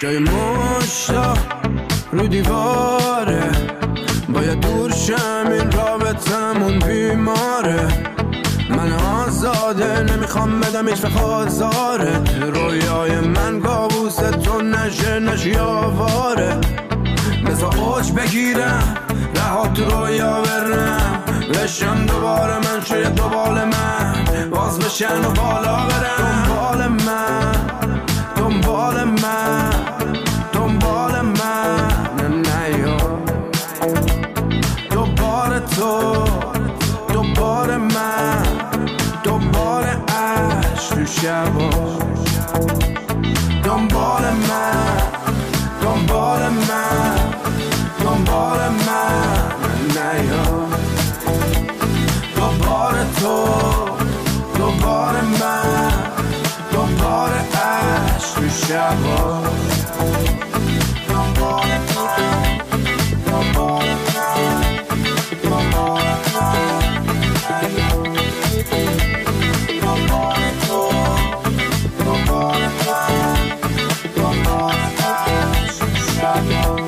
جای مشتاق رو دیواره، باید دور شم این رابطمون بیماره. من آزاده نمیخوام بدم هیچ وقت آزارت، رویای من کابوس تو نشی آواره. بذار اوج بگیرم رها تو رویا برم، بشم دوباره من شاید دوباره من باز بشن و بالا برم. دنبال من دنبال من دنبال من نیا، دوباره تو دوباره من دوباره عشق تو شبا. دنبال من دنبال من دنبال من نیا، دوباره تو دوباره من دوباره عشق تو شبا. دنبال من دنبال من دنبال من دنبال تو دنبال من دنبال عشق تو شبا.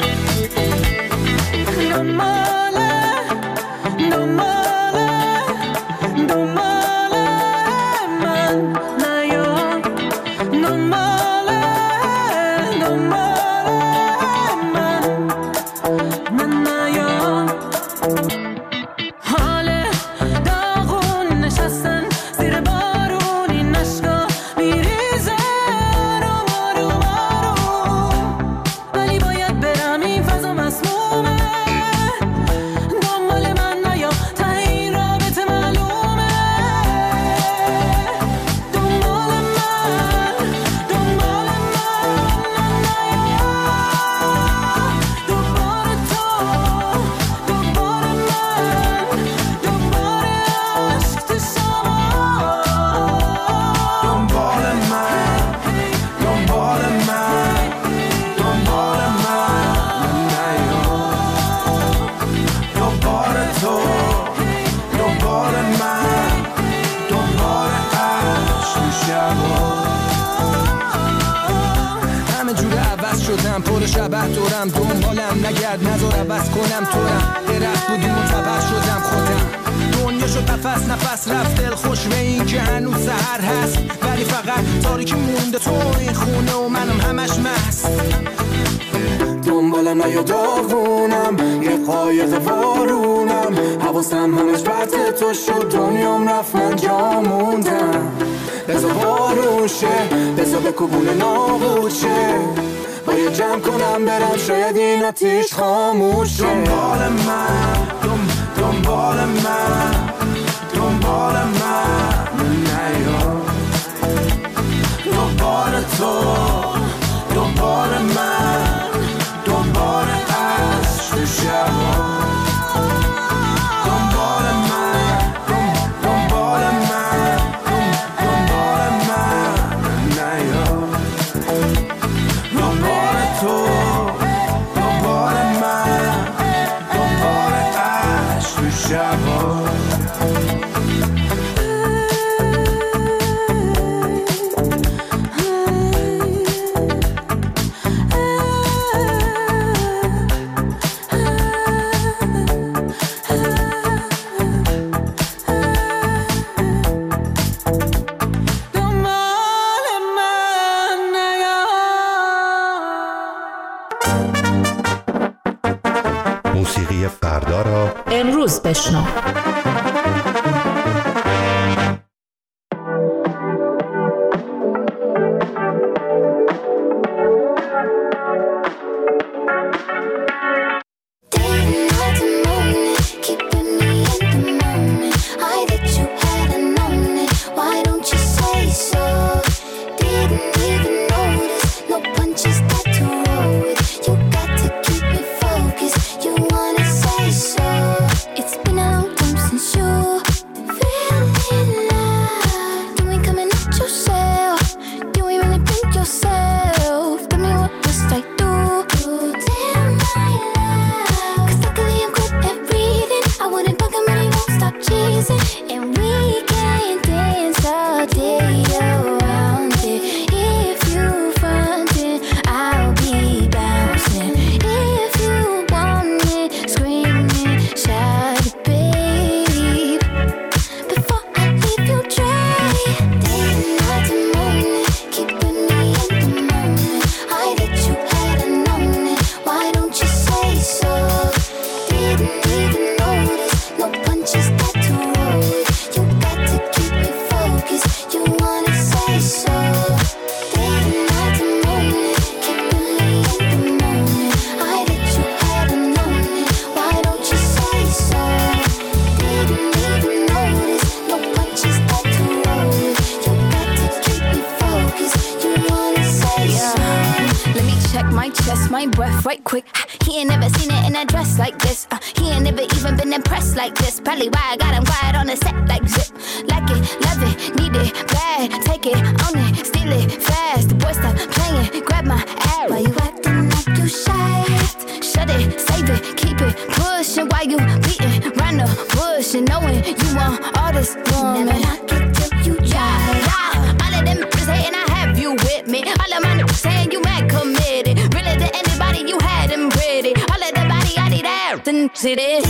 پر شبه دورم دنبالم نگرد نذار عوض کنم تورم درخت بودیم و تبر شدم خودم. دنیا شد قفس نفس رفت دل خوش به این که هنوز سحر هست، ولی فقط تاریکی مونده تو این خونه و منم همش مست. دنبالم نیا داغونم یه قایق وارونم، حواسم همش برد تو شد دنیام رفت من جا موندم. بذار بارون شه بذار به کوبون نابود شه، باید جمع کنم برم شاید این آتیش خاموش شه. دنبال من دنبال من دنبال من نیا، دوباره تو دوباره من دوباره عشق تو شبا. دنبال من دنبال من دنبال من نیا، دوباره تو دوباره من دوباره عشق تو شبا. موسیقی فردا را امروز بشنو. It's been a long time since my chest, my breath right quick. He ain't never seen it in a dress like this. He ain't never even been impressed like this. Probably why I got him quiet on the set like zip. Like it, love it, need it, bad. Take it, own it, steal it, fast. The boy stop playing, grab my ass. Why you acting like you shy? Shut it, save it, keep it pushing. While you beating round the bush and knowing you want all this woman. Never knock it till you try. All of them bitches hating, I have you with me. All of my niggas saying you mad committed. Really to anybody you had them pretty. All of the body I need out and see this.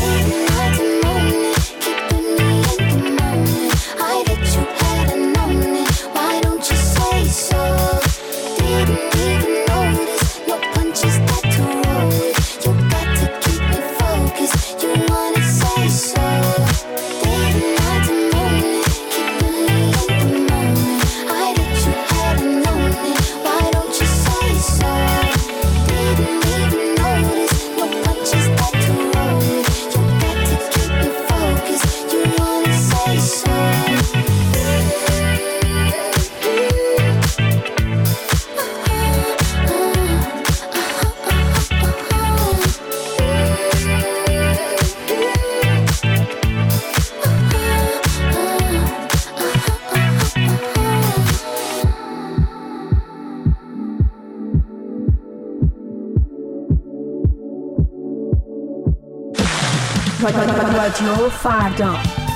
رادیو فردا.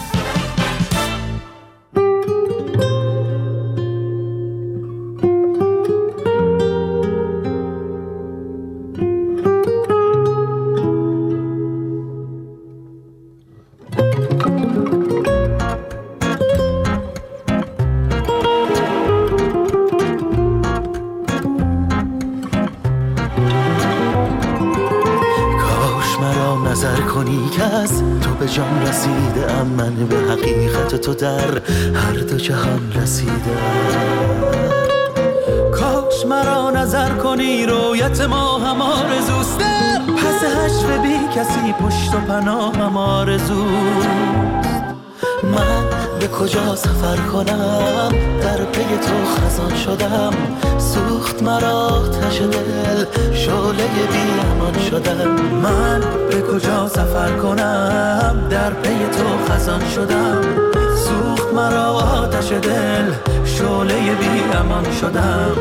جان رسیده ام من به حقیقت تو در هر دو جهان رسیده. کاش مرا نظر کنی رویت ما هم آرزوست، پس حشر بی کسی پشت و پناه هم آرزوست. من به کجا سفر کنم در پی تو خزان شدم، سوخت مرا آتش دل شعله بی امان شدم. من به کجا سفر کنم در پی تو خزان شدم، سوخت مرا آتش دل شعله بی امان شدم.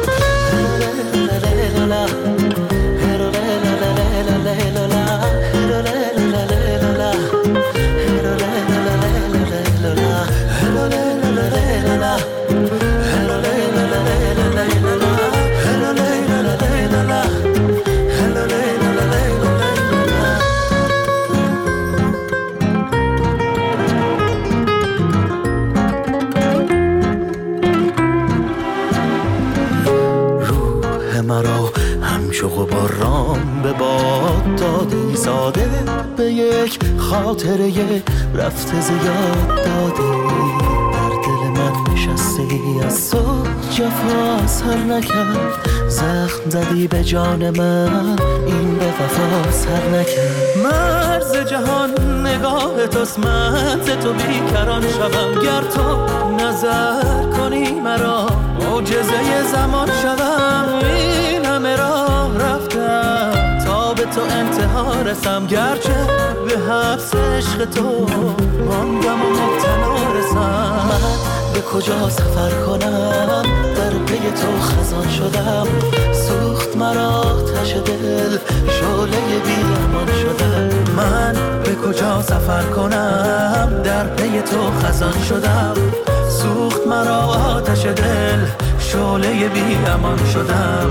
مرا همچو غباران به باد دادی، ساده به یک خاطره رفته زیاد دادی. در دل من نشستی از تو جفا سر نکرد، زخم زدی به جان من این به وفا سر نکرد. مرز جهان نگاه توست، من ز تو بیکران شوم. گر تو نظر کنی مرا معجزه زمان شوم. این همه راه رفتم تا به تو انتها رسم، گرچه به حبس عشق تو ماندم و مبتلا رسم. من به کجا سفر کنم در پی تو خزان شدم، سوخت مرا آتش دل شعله بی امان شدم. من به کجا سفر کنم در پی تو خزان شدم، سوخت مرا آتش دل شعله بی امان شدم.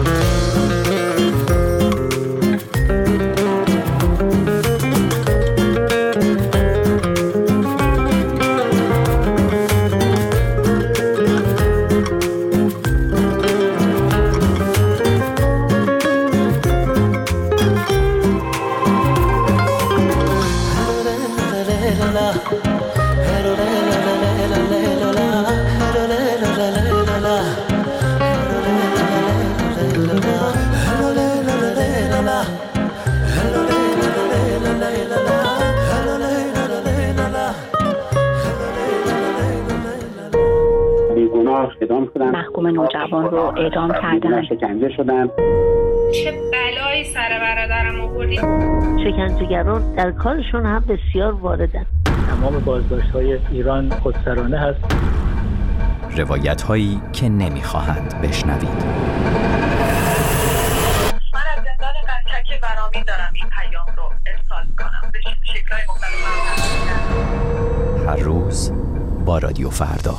شاه اعدام شدن، محکوم نوجوان رو اعدام کردن، شکنجه شدن. چه بلایی سر برادرم آوردی؟ شکنجهگران در کارشون هم بسیار واردن. تمام بازداشت‌های ایران خودسرانه هست. روایت‌هایی که نمی‌خواهند بشنوید. من از زندان قنچک برامین دارم این پیام رو ارسال می‌کنم به شکل‌های مختلف. هر روز با رادیو فردا.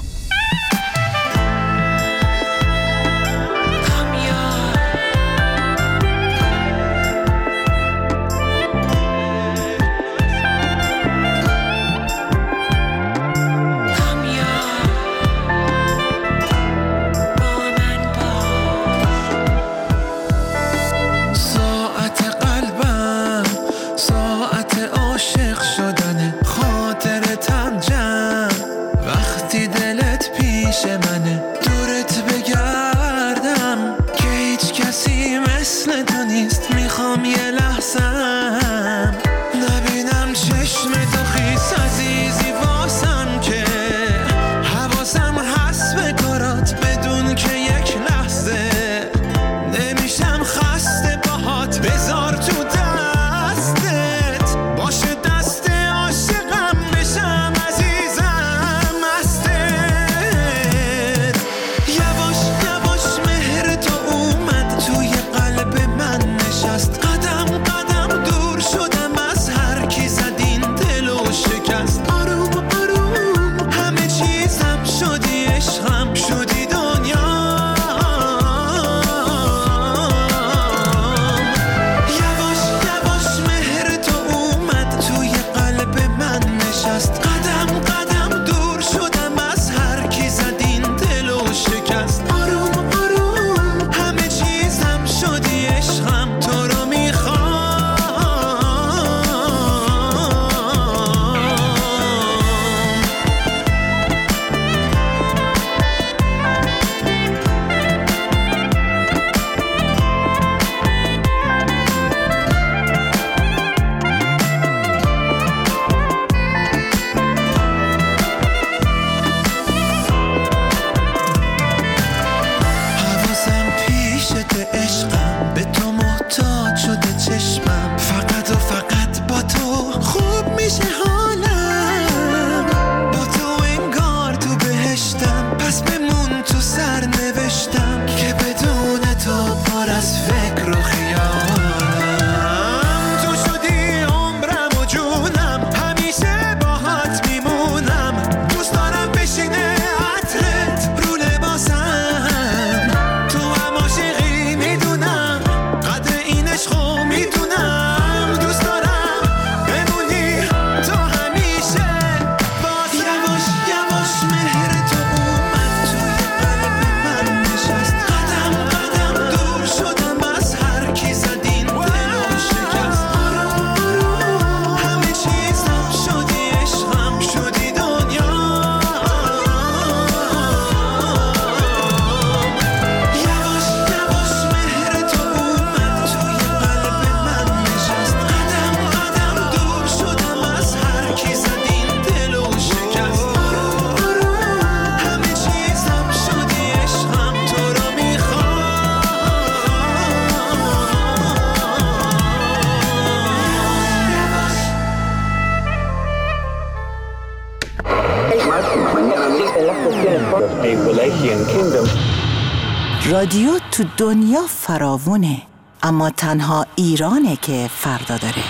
رادیو تو دنیا فراوونه، اما تنها ایرانه که فردا داره.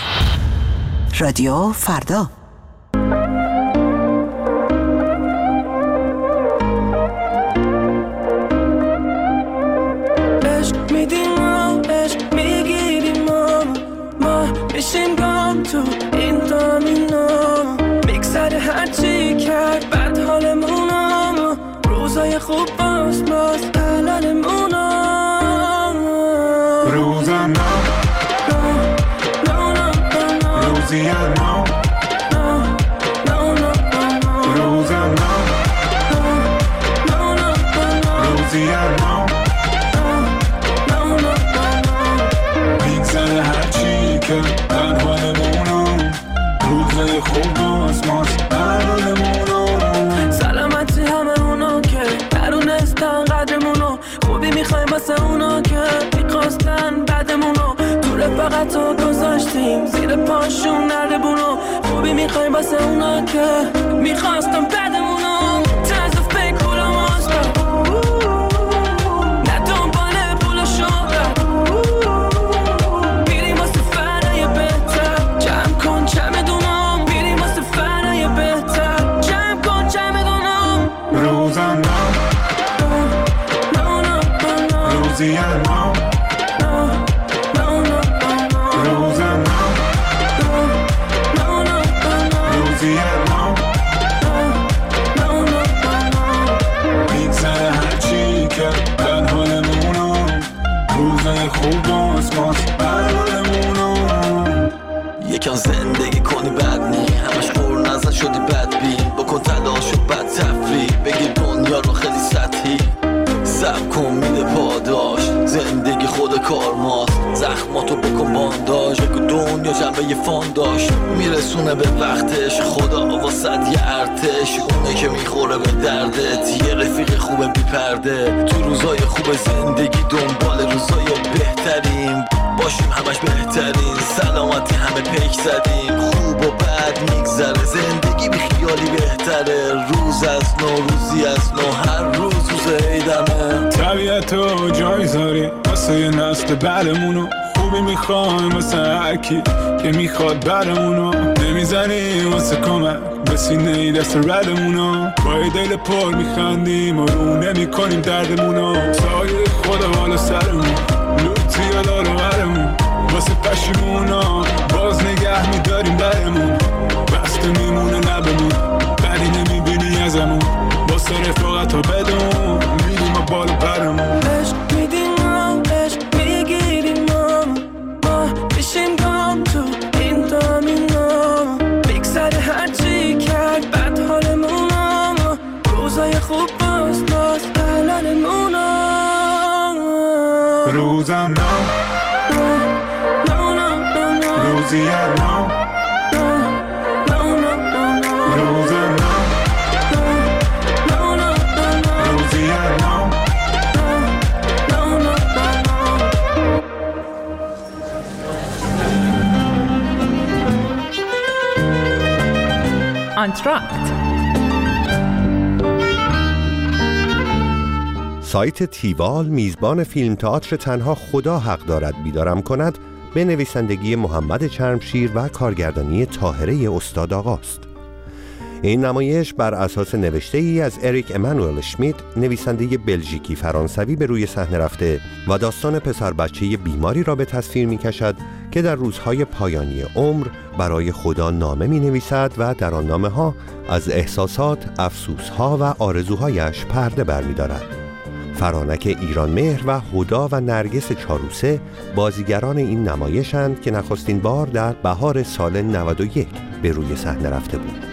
رادیو فردا. عشق میدیم ما، عشق میگیریم ما میشیم گام تو این دامینا، میگذره هرچی کرد بد حالمونم، روزای خوب باز سلامتی همه اونا که درون پولاشون نردبونو خوبی میخوایم واسه اونا که میخواستم بعدمونو طرز فکر هولم آزد نه دنبال پول شهرت میریم واسه فرای بهتر جمع کن چمدونم میریم واسه فرای بهتر جمع کن چمدونم روزم روزی نام روزم روزی نام میگذره هرچی که بد حالمونم روزای خوب باز بد حالمونم یکم زندگی کنی بد نی همش خور نزن شدی بد بین بکن تلاش و بد تفریح بگی دنیا رو خیلی سطحی سب کن میده پاداش زندگی خود کار ماست زخماتو بکن بانداج بگو دنیا جنبه یه فان داشت میرسونه به وقتش خدا واسد یه ارتش اونه که میخوره به دردت یه رفیق خوبه بیپرده تو روزای خوب زندگی دنبال روزای بهترین باشیم همش بهترین سلامتی همه پیک زدیم خوب و بد میگذره زندگی بی خیالی بهتره روز از نو روزی از نو هر روز عیدمه طبیعتو جای زاری واسه یه نسل بعدمونو خوبی میخوایم واسه هرکی که میخواد برمونو نمیزنی واسه کمک به سینه ای دست ردمونو با ای دل پر میخندیم و رو نمیکنیم دردمونو سایه خدا بالا سرمون لوتی و دارو برمون واسه پشیمونا باز نگه میداریم درمون بسته میمونه لبمون بدی نمیبینی ازمون واسه رفاقت ها بدون میدیم و بالا برمون عشق میدیم عشق میگیریم ما میشیم گام تو این دامینا بگذره هرچی کرد بد حالمونم روزای خوب باز الانمونم روزم روزی نام روزم روزی نام آنتراکت سایت تیوال میزبان فیلم تئاتر تنها خدا حق دارد بیدارم کند به نویسندگی محمد چرمشیر و کارگردانی طاهره استاد آقاست. این نمایش بر اساس نوشته ای از اریک امانوئل اشمیت نویسنده بلژیکی فرانسوی به روی صحنه رفته و داستان پسر بچه بیماری را به تصویر می کشد که در روزهای پایانی عمر برای خدا نامه می نویسد و در آن نامه ها از احساسات، افسوسها و آرزوهایش پرده بر می دارد. فرانک ایرانمهر و هدا و نرگس چاروسه بازیگران این نمایشند که نخستین بار در بهار سال 91 به روی صحنه رفته بود.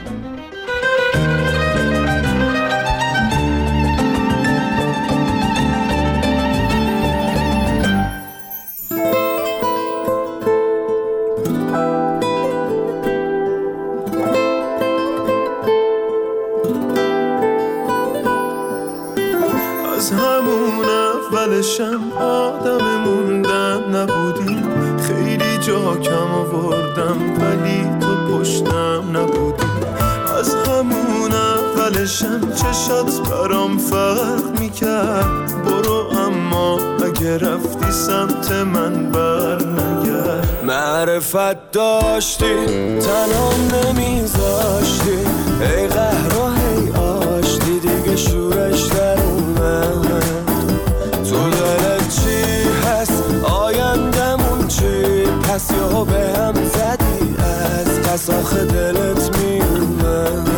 از همون اولشم آدم موندن نبودی خیلی جا کم آوردم ولی تو پشتم نبودی از همون اولشم چشات برام فرق میکرد برو اما اگه رفتی سمت من بر نگرد معرفت داشتی تنها نمیذاشتی ای قهر و هی آشتی دیگه شورش در اومد تو دلت چی هست آیندمون چی پس یهو به هم زدی از پس آخه دلت میومد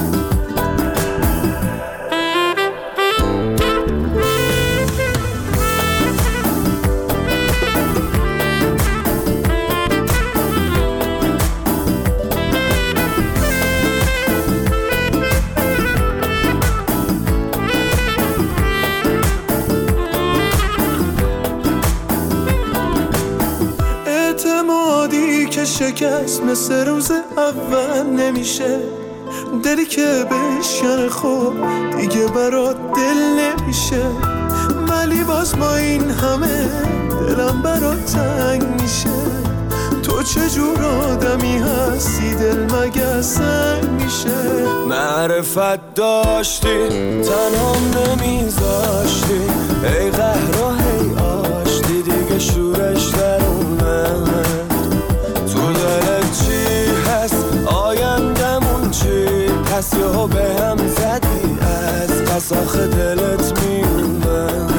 شکست مثل روز اول نمیشه دلی که بشکنه خوب دیگه برات دل نمیشه ولی باز با این همه دلم برات تنگ میشه تو چجور آدمی هستی دل مگه سنگ میشه. معرفت داشتی تنهام نمیذاشتی، ای قهر و هی آشتی دیگه شورش در اومد. تو دلت چی هست آیندمون چی؟ پس یهو به هم زدی از پس آخه دلت میومد.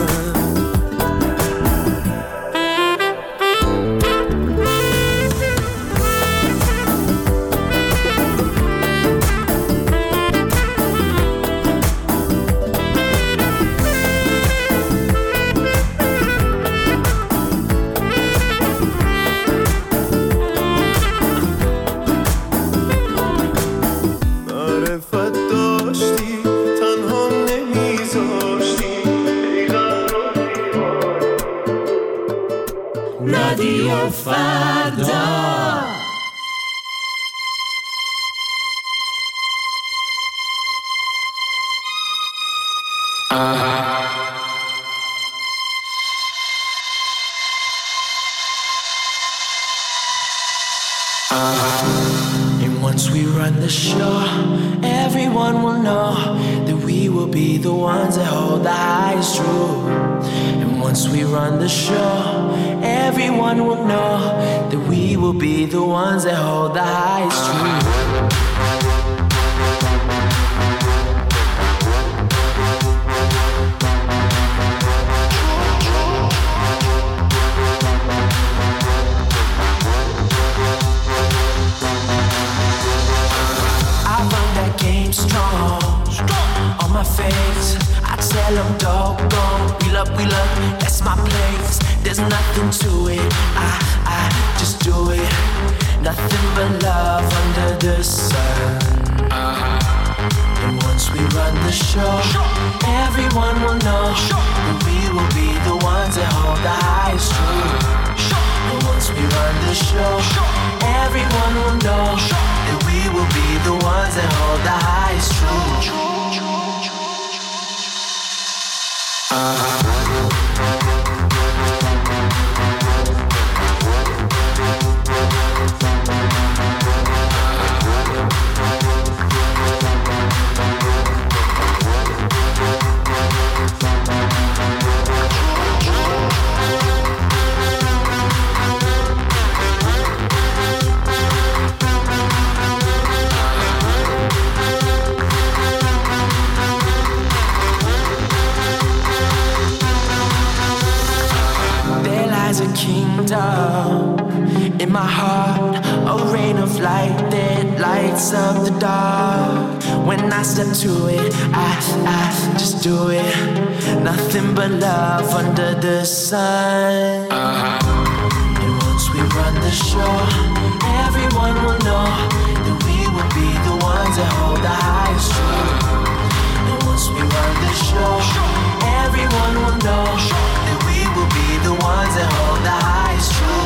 رادیو فردا. And once we run the show, everyone will know that we will be the ones that hold the highest true. And once we run the show, everyone will know that we will be the ones that hold the highest true. On my face, I tell them doggone, we love, that's my place. There's nothing to it, I just do it. Nothing but love under the sun. And once we run the show, everyone will know that we will be the ones that hold the highest truth. And once we run the show, everyone will know that we will be the ones that hold the highest truth. In my heart, a rain of light that lights up the dark. When I step to it, I just do it. Nothing but love under the sun. And once we run the show, everyone will know that we will be the ones that hold the highest truth. And once we run the show, everyone will know that we will be the ones that hold the highest truth.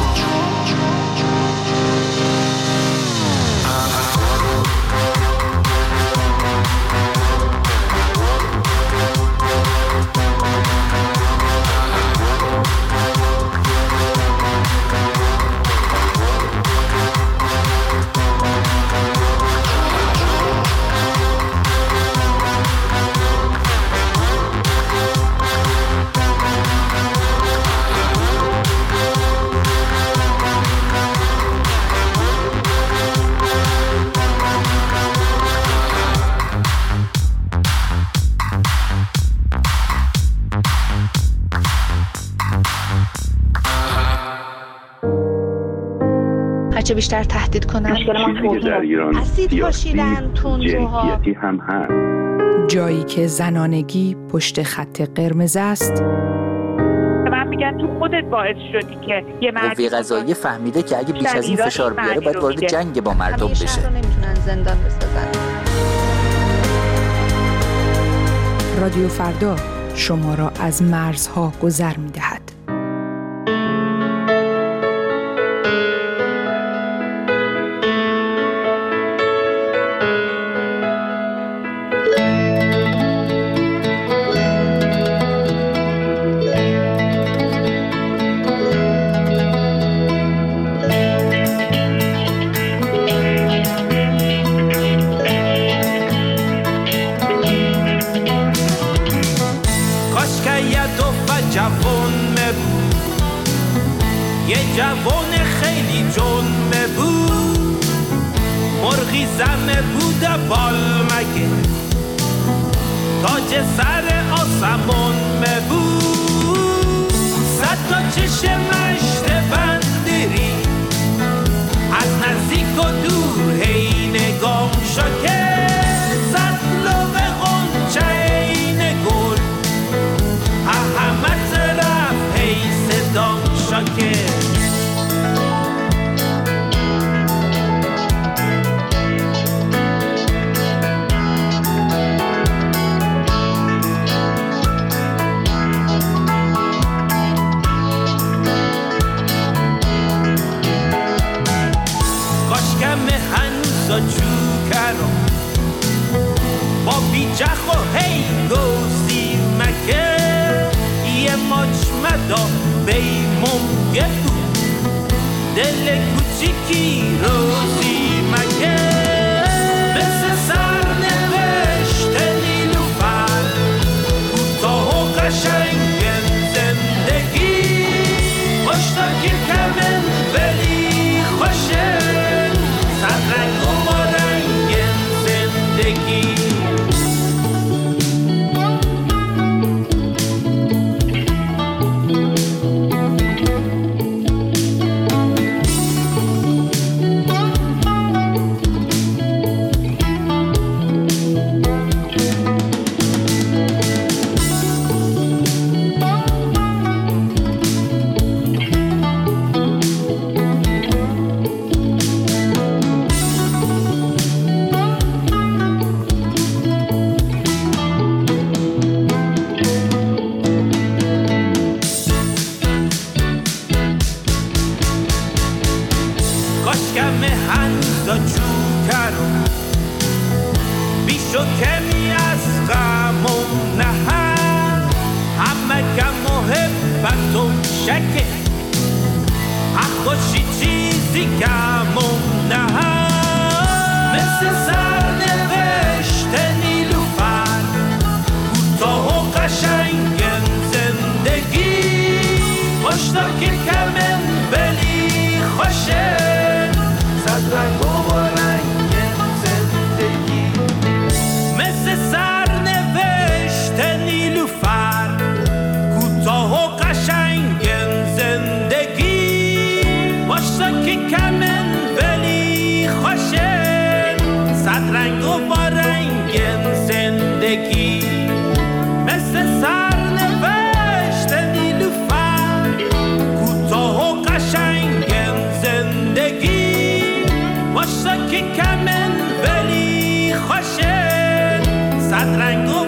هرچه بیشتر تهدید کنن در ایران اسید پاشیدن تندروها هم هست. جایی که زنانگی پشت خط قرمز است. من میگن تو خودت باعث شدی که یه قوه قضاییه فهمیده که اگه بیش از این فشار بیاره باید وارد جنگ با مردم بشه. همیشه رو نمیتونن زندان بسازن. رادیو فردا شما را از مرزها گذر می‌دهد. جوونه بود، یه جوون خیلی جنبه بود، مرغی زمه بود بالمگه، تاج سر آسمون بود، صد تا چشم مشت بندری از نزدیک و دور هی نگام شکه، صد لب غنچه این گل همه طرف هی صدام شکه. با بیجخ و هی گوزی مکه، یه مجمدا بیمونگه بود، دل کوچیکی روزی مکه، مثل سر نوشت نیلوفر کوتاه و قشنگ زندگی، مشتاقی کمن ولی خوشه، صد رنگ و با رنگ زندگی. رنگ